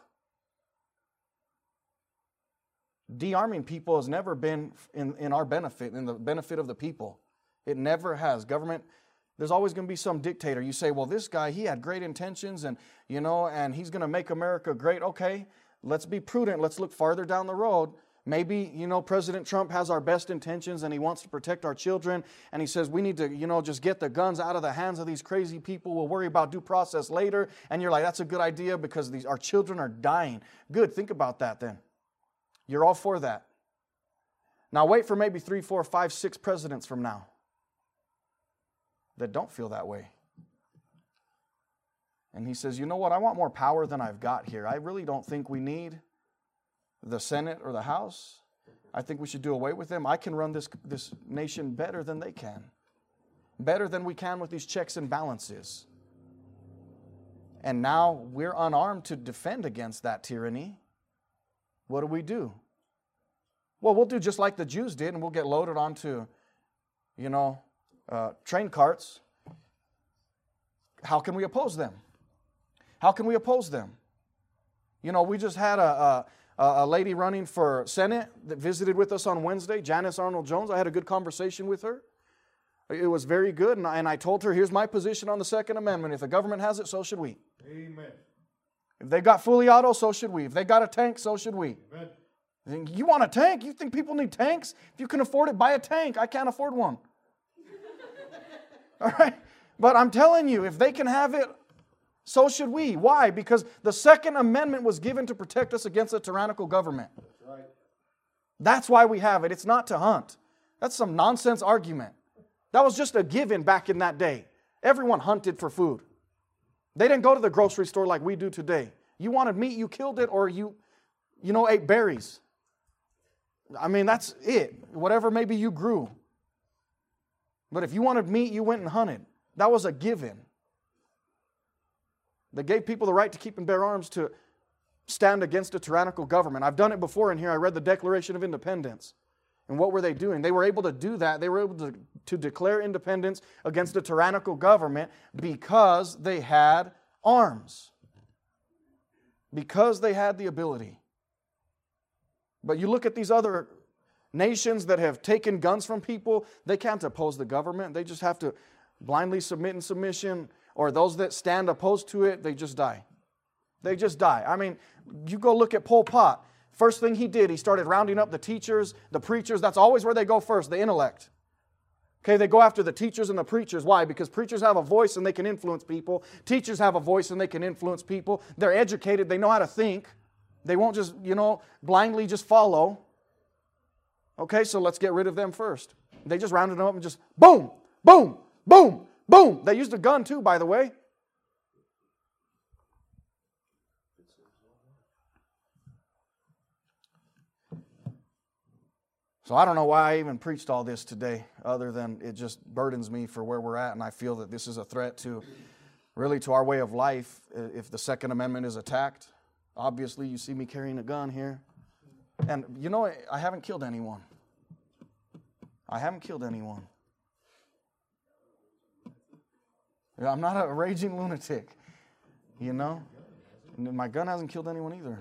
De-arming people has never been in our benefit, in the benefit of the people. It never has. Government, there's always going to be some dictator. You say, well, this guy, he had great intentions and he's going to make America great. Okay, let's be prudent. Let's look farther down the road. Maybe, President Trump has our best intentions and he wants to protect our children. And he says we need to, just get the guns out of the hands of these crazy people. We'll worry about due process later. And you're like, that's a good idea because our children are dying. Good, think about that then. You're all for that. Now wait for maybe 3, 4, 5, 6 presidents from now that don't feel that way. And he says, you know what, I want more power than I've got here. I really don't think we need the Senate or the House. I think we should do away with them. I can run this nation better than they can. Better than we can with these checks and balances. And now we're unarmed to defend against that tyranny. What do? Well, we'll do just like the Jews did, and we'll get loaded onto, train carts. How can we oppose them? How can we oppose them? We just had a lady running for Senate that visited with us on Wednesday, Janice Arnold Jones. I had a good conversation with her. It was very good, and I told her, here's my position on the Second Amendment. If the government has it, so should we. Amen. If they got fully auto, so should we. If they got a tank, so should we. Amen. You want a tank? You think people need tanks? If you can afford it, buy a tank. I can't afford one. All right? But I'm telling you, if they can have it, so should we. Why? Because the Second Amendment was given to protect us against a tyrannical government. That's right. That's why we have it. It's not to hunt. That's some nonsense argument. That was just a given back in that day. Everyone hunted for food. They didn't go to the grocery store like we do today. You wanted meat, you killed it, or you ate berries. I mean, that's it. Whatever maybe you grew. But if you wanted meat, you went and hunted. That was a given. They gave people the right to keep and bear arms to stand against a tyrannical government. I've done it before in here. I read the Declaration of Independence. And what were they doing? They were able to do that. They were able to declare independence against a tyrannical government because they had arms. Because they had the ability. But you look at these other nations that have taken guns from people, they can't oppose the government. They just have to blindly submit in submission, or those that stand opposed to it, they just die. They just die. I mean, you go look at Pol Pot. First thing he did, he started rounding up the teachers, the preachers. That's always where they go first, the intellect. Okay, they go after the teachers and the preachers. Why? Because preachers have a voice and they can influence people. Teachers have a voice and they can influence people. They're educated. They know how to think. They won't just, blindly just follow. Okay, so let's get rid of them first. They just rounded them up and just boom, boom, boom, boom. They used a gun too, by the way. So I don't know why I even preached all this today, other than it just burdens me for where we're at, and I feel that this is a threat to our way of life if the Second Amendment is attacked. Obviously, you see me carrying a gun here. And you know, I haven't killed anyone. I haven't killed anyone. I'm not a raging lunatic, you know. My gun hasn't killed anyone either.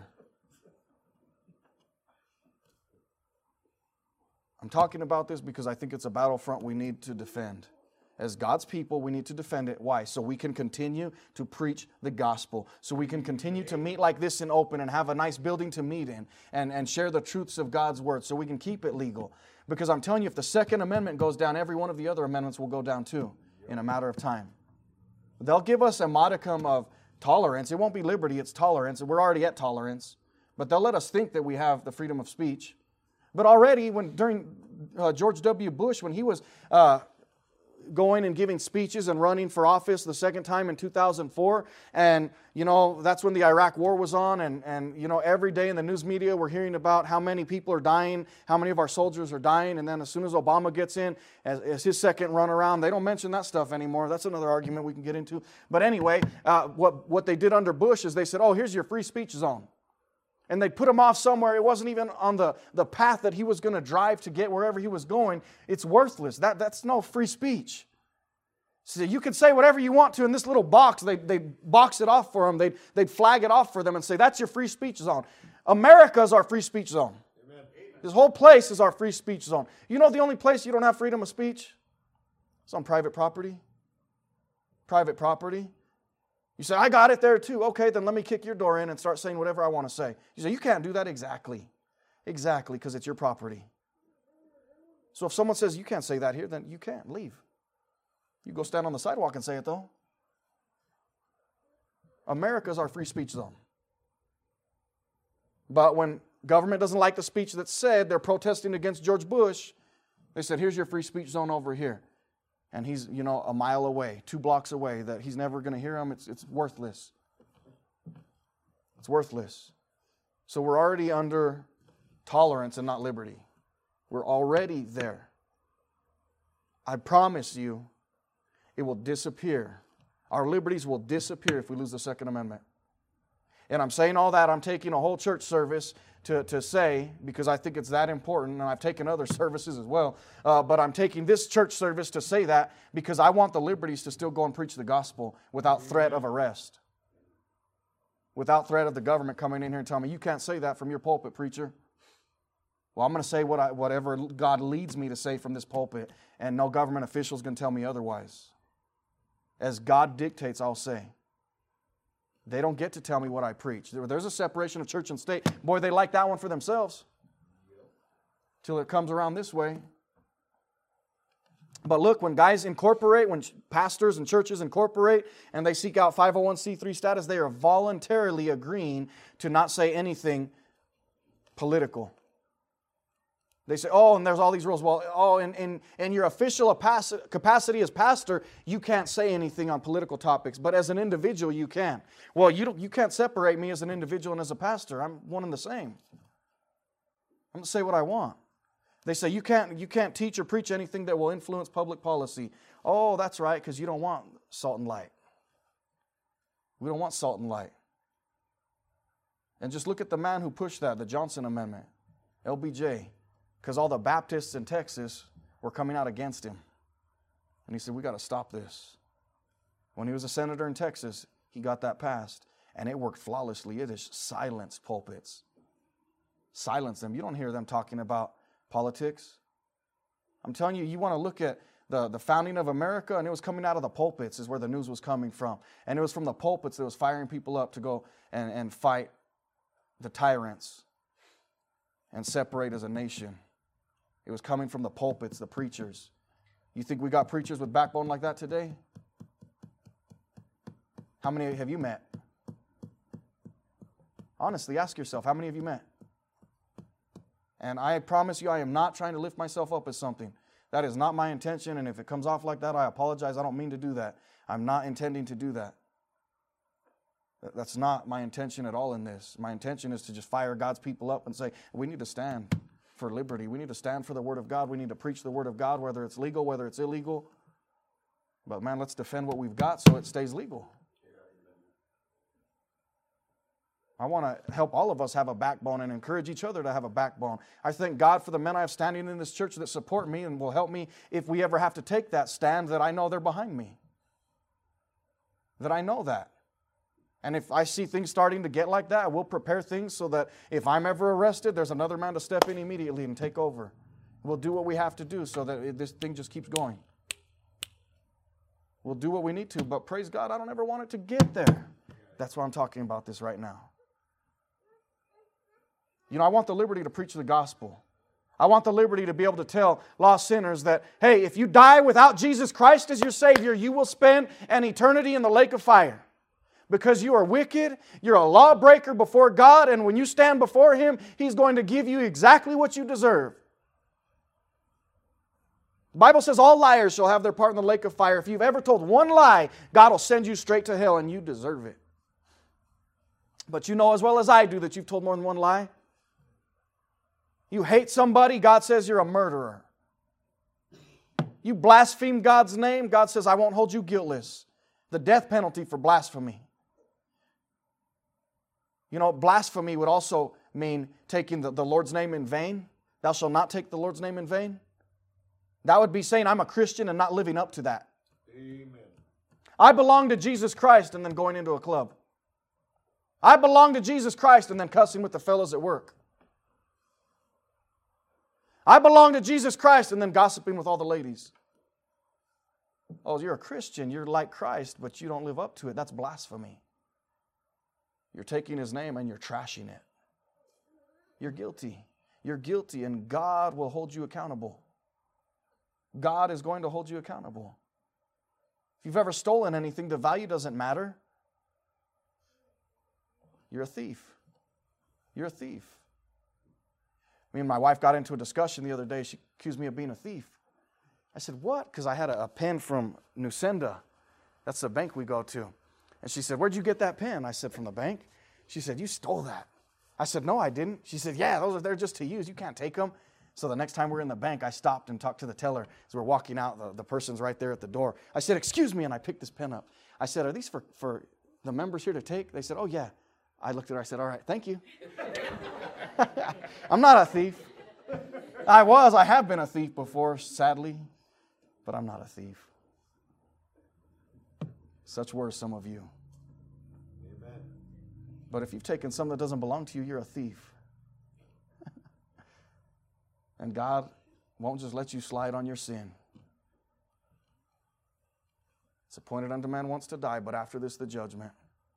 I'm talking about this because I think it's a battlefront we need to defend. As God's people, we need to defend it. Why? So we can continue to preach the gospel. So we can continue to meet like this in open and have a nice building to meet in and share the truths of God's word so we can keep it legal. Because I'm telling you, if the Second Amendment goes down, every one of the other amendments will go down too in a matter of time. They'll give us a modicum of tolerance. It won't be liberty, it's tolerance. We're already at tolerance. But they'll let us think that we have the freedom of speech. But already, during George W. Bush, when he was going and giving speeches and running for office the second time in 2004, and you know that's when the Iraq War was on, and you know every day in the news media we're hearing about how many people are dying, how many of our soldiers are dying, and then as soon as Obama gets in, as his second run around, they don't mention that stuff anymore. That's another argument we can get into. But anyway, what they did under Bush is they said, oh, here's your free speech zone. And they put him off somewhere. It wasn't even on the path that he was going to drive to get wherever he was going. It's worthless. That's no free speech. So you can say whatever you want to in this little box. They'd box it off for them. They'd flag it off for them and say, that's your free speech zone. America's our free speech zone. Amen. This whole place is our free speech zone. You know the only place you don't have freedom of speech? It's on private property. Private property. You say, I got it there too. Okay, then let me kick your door in and start saying whatever I want to say. You say, you can't do that. Exactly, because it's your property. So if someone says, you can't say that here, then you can't. Leave. You go stand on the sidewalk and say it though. America's our free speech zone. But when government doesn't like the speech that's said, they're protesting against George Bush, they said, here's your free speech zone over here. And he's, you know, a mile away, 2 blocks away, that he's never going to hear him. It's worthless. It's worthless. So we're already under tolerance and not liberty. We're already there. I promise you, it will disappear. Our liberties will disappear if we lose the Second Amendment. And I'm saying all that, I'm taking a whole church service to say, because I think it's that important, and I've taken other services as well, but I'm taking this church service to say that because I want the liberties to still go and preach the gospel without threat of arrest. Without threat of the government coming in here and telling me, you can't say that from your pulpit, preacher. Well, I'm going to say whatever God leads me to say from this pulpit, and no government official is going to tell me otherwise. As God dictates, I'll say. They don't get to tell me what I preach. There's a separation of church and state. Boy, they like that one for themselves. Till it comes around this way. But look, when guys incorporate, when pastors and churches incorporate, and they seek out 501c3 status, they are voluntarily agreeing to not say anything political. They say, oh, and there's all these rules. Well, oh, in your official capacity as pastor, you can't say anything on political topics. But as an individual, you can. Well, you can't separate me as an individual and as a pastor. I'm one and the same. I'm going to say what I want. They say, you can't teach or preach anything that will influence public policy. Oh, that's right, because you don't want salt and light. We don't want salt and light. And just look at the man who pushed that, the Johnson Amendment, LBJ. Because all the Baptists in Texas were coming out against him. And he said, we got to stop this. When he was a senator in Texas, he got that passed. And it worked flawlessly. It has silenced pulpits. Silence them. You don't hear them talking about politics. I'm telling you, you want to look at the founding of America, and it was coming out of the pulpits is where the news was coming from. And it was from the pulpits that was firing people up to go and fight the tyrants and separate as a nation. It was coming from the pulpits, the preachers. You think we got preachers with backbone like that today? How many have you met? Honestly, ask yourself, how many have you met? And I promise you, I am not trying to lift myself up as something. That is not my intention, and if it comes off like that, I apologize. I don't mean to do that. I'm not intending to do that. That's not my intention at all in this. My intention is to just fire God's people up and say, we need to stand for liberty. We need to stand for the Word of God. We need to preach the Word of God, whether it's legal, whether it's illegal. But man, let's defend what we've got so it stays legal. I want to help all of us have a backbone and encourage each other to have a backbone. I thank God for the men I have standing in this church that support me and will help me if we ever have to take that stand, that I know they're behind me. That I know that. And if I see things starting to get like that, I will prepare things so that if I'm ever arrested, there's another man to step in immediately and take over. We'll do what we have to do so that this thing just keeps going. We'll do what we need to, but praise God, I don't ever want it to get there. That's why I'm talking about this right now. You know, I want the liberty to preach the gospel. I want the liberty to be able to tell lost sinners that, hey, if you die without Jesus Christ as your Savior, you will spend an eternity in the lake of fire. Because you are wicked, you're a lawbreaker before God, and when you stand before Him, He's going to give you exactly what you deserve. The Bible says all liars shall have their part in the lake of fire. If you've ever told one lie, God will send you straight to hell, and you deserve it. But you know as well as I do that you've told more than one lie. You hate somebody, God says you're a murderer. You blaspheme God's name, God says I won't hold you guiltless. The death penalty for blasphemy. You know, blasphemy would also mean taking the Lord's name in vain. Thou shalt not take the Lord's name in vain. That would be saying I'm a Christian and not living up to that. Amen. I belong to Jesus Christ and then going into a club. I belong to Jesus Christ and then cussing with the fellows at work. I belong to Jesus Christ and then gossiping with all the ladies. Oh, you're a Christian, you're like Christ, but you don't live up to it. That's blasphemy. You're taking His name and you're trashing it. You're guilty. You're guilty, and God will hold you accountable. God is going to hold you accountable. If you've ever stolen anything, the value doesn't matter. You're a thief. You're a thief. Me and my wife got into a discussion the other day. She accused me of being a thief. I said, what? Because I had a pen from Nusenda. That's the bank we go to. And she said, where'd you get that pen? I said, from the bank. She said, you stole that. I said, no, I didn't. She said, yeah, they're just to use. You can't take them. So the next time we're in the bank, I stopped and talked to the teller. As we're walking out, the person's right there at the door. I said, excuse me, and I picked this pen up. I said, are these for the members here to take? They said, oh, yeah. I looked at her, I said, all right, thank you. I'm not a thief. I have been a thief before, sadly, but I'm not a thief. Such were some of you. Amen. But if you've taken something that doesn't belong to you, you're a thief. And God won't just let you slide on your sin. It's appointed unto man once to die, but after this the judgment.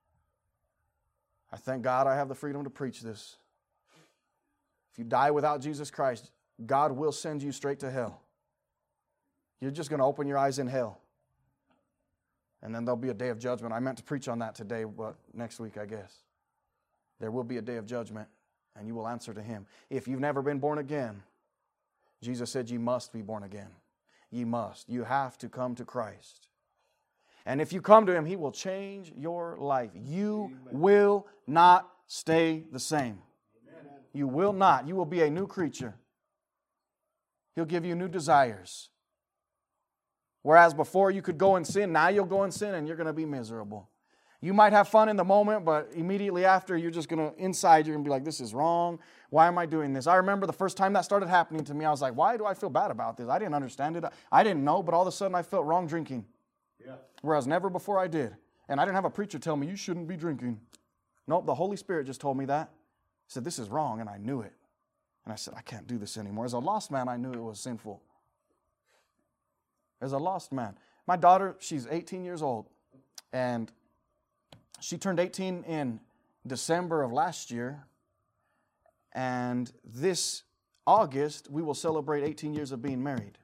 I thank God I have the freedom to preach this. If you die without Jesus Christ, God will send you straight to hell. You're just going to open your eyes in hell. And then there'll be a day of judgment. I meant to preach on that today, but next week, I guess. There will be a day of judgment, and you will answer to Him. If you've never been born again, Jesus said ye must be born again. Ye must. You have to come to Christ. And if you come to Him, He will change your life. You will not stay the same. Amen. You will not. You will be a new creature. He'll give you new desires. Whereas before you could go and sin, now you'll go and sin and you're going to be miserable. You might have fun in the moment, but immediately after, you're just going to, inside, you're going to be like, this is wrong. Why am I doing this? I remember the first time that started happening to me, I was like, why do I feel bad about this? I didn't understand it. I didn't know, but all of a sudden I felt wrong drinking. Yeah. Whereas never before I did. And I didn't have a preacher tell me, you shouldn't be drinking. Nope, the Holy Spirit just told me that. He said, this is wrong, and I knew it. And I said, I can't do this anymore. As a lost man, I knew it was sinful. As a lost man. My daughter, she's 18 years old, and she turned 18 in December of last year, and this August, we will celebrate 18 years of being married.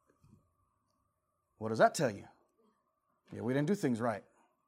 What does that tell you? Yeah, we didn't do things right.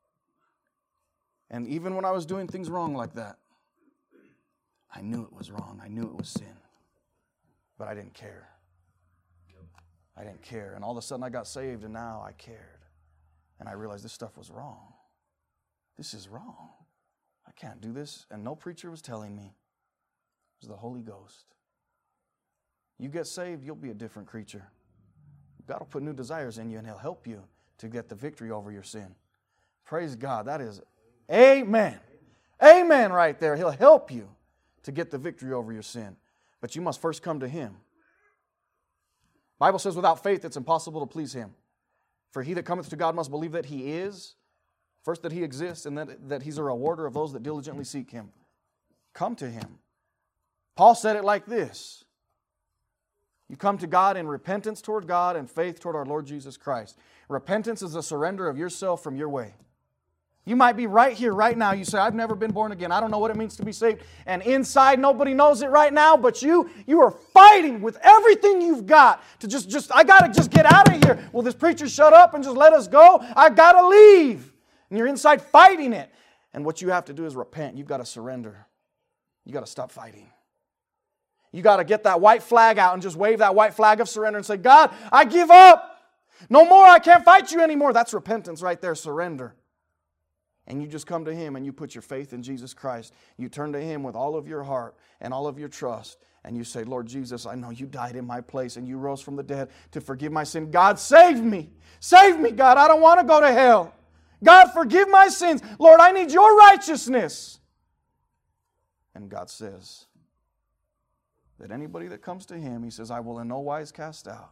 And even when I was doing things wrong like that, I knew it was wrong. I knew it was sin. But I didn't care. I didn't care. And all of a sudden I got saved, and now I cared. And I realized this stuff was wrong. This is wrong. I can't do this. And no preacher was telling me. It was the Holy Ghost. You get saved, you'll be a different creature. God will put new desires in you, and He'll help you to get the victory over your sin. Praise God. That is amen. Amen right there. He'll help you to get the victory over your sin. But you must first come to Him. The Bible says without faith it's impossible to please Him. For he that cometh to God must believe that He is, first that He exists, and that He's a rewarder of those that diligently seek Him. Come to Him. Paul said it like this. You come to God in repentance toward God and faith toward our Lord Jesus Christ. Repentance is a surrender of yourself from your way. You might be right here, right now. You say, I've never been born again. I don't know what it means to be saved. And inside, nobody knows it right now, but you are fighting with everything you've got to I got to just get out of here. Will this preacher shut up and just let us go? I got to leave. And you're inside fighting it. And what you have to do is repent. You've got to surrender. You've got to stop fighting. You got to get that white flag out and just wave that white flag of surrender and say, God, I give up. No more, I can't fight you anymore. That's repentance right there, surrender. And you just come to Him and you put your faith in Jesus Christ. You turn to Him with all of your heart and all of your trust. And you say, Lord Jesus, I know You died in my place and You rose from the dead to forgive my sin. God, save me. Save me, God. I don't want to go to hell. God, forgive my sins. Lord, I need Your righteousness. And God says that anybody that comes to Him, He says, I will in no wise cast out.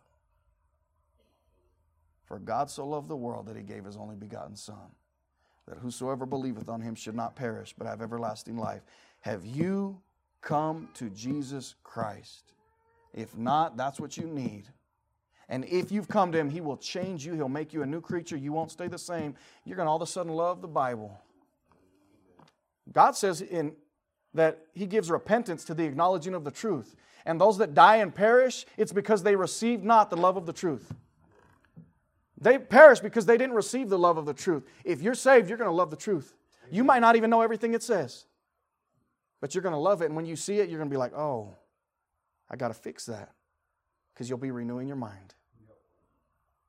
For God so loved the world that He gave His only begotten Son, that whosoever believeth on Him should not perish, but have everlasting life. Have you come to Jesus Christ? If not, that's what you need. And if you've come to Him, He will change you. He'll make you a new creature. You won't stay the same. You're going to all of a sudden love the Bible. God says that He gives repentance to the acknowledging of the truth. And those that die and perish, it's because they received not the love of the truth. They perish because they didn't receive the love of the truth. If you're saved, you're going to love the truth. You might not even know everything it says. But you're going to love it. And when you see it, you're going to be like, oh, I got to fix that. Because you'll be renewing your mind.